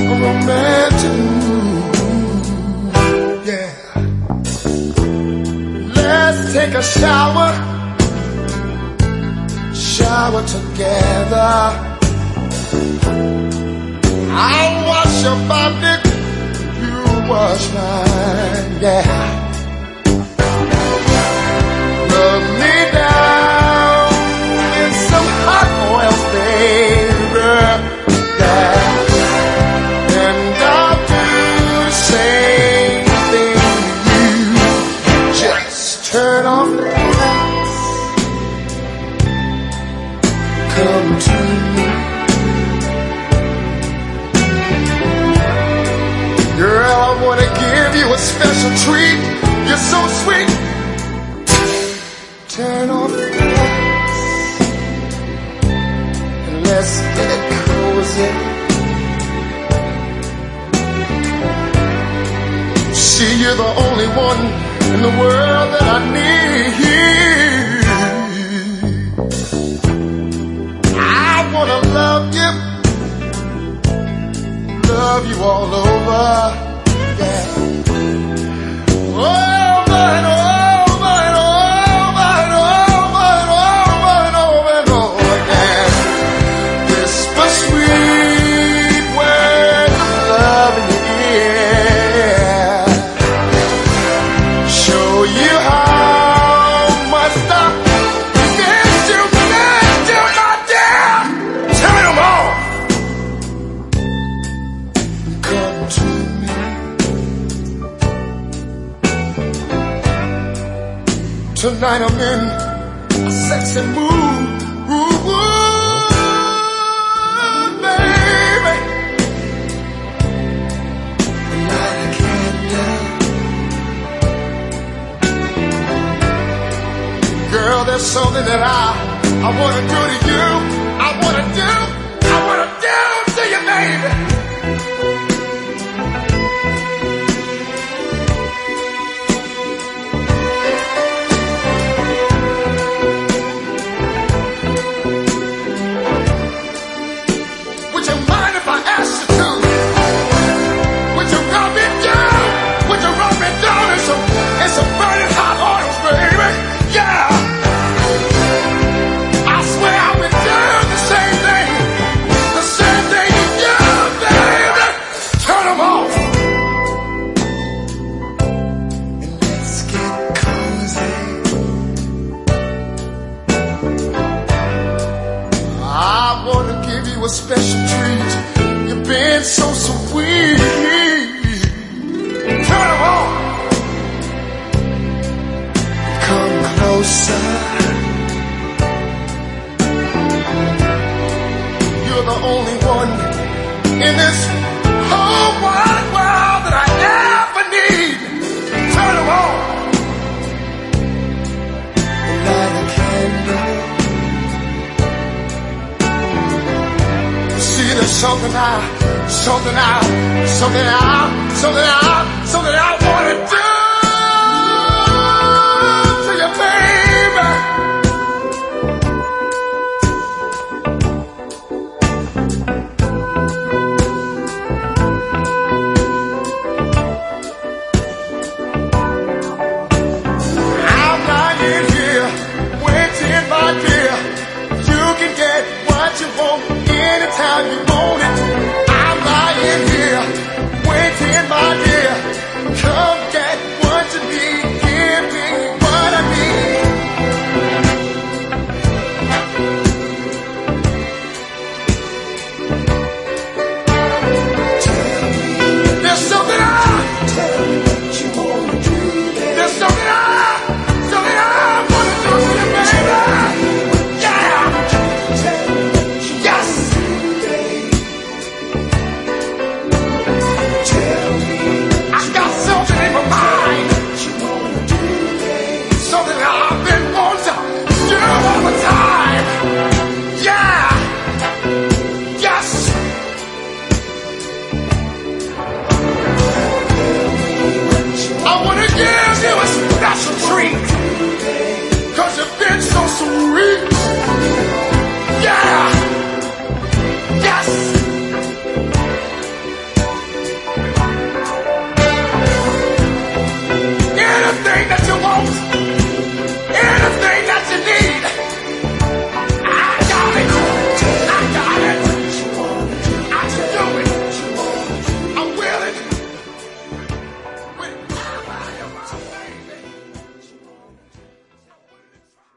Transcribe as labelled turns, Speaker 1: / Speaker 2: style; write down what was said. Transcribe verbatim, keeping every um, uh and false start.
Speaker 1: romantic mood. Yeah. Let's take a shower, shower together. I'll wash your body, you wash mine. Yeah. Rub me down in some hot oil, baby. Yeah. And I'll do the same thing to you. Just turn off the lights, come to me. Girl, I wanna give you a special treat. You're so sweet. Turn off the lights and let's get cozy. See, you're the only one in the world that I need. I wanna love you, love you all over. Yeah. Oh, mine, oh. Tonight I'm in a sexy mood, ooh, ooh, baby. Light a candle. Girl, there's something that I, I wanna do to you. I wanna do, I wanna do to you, baby. A special treat, you've been so sweet. Turn them on, come closer. You're the only one in this whole wide world that I ever need. Turn them on, light a candle. There's something I, something I, something I, something I, something I wanna do.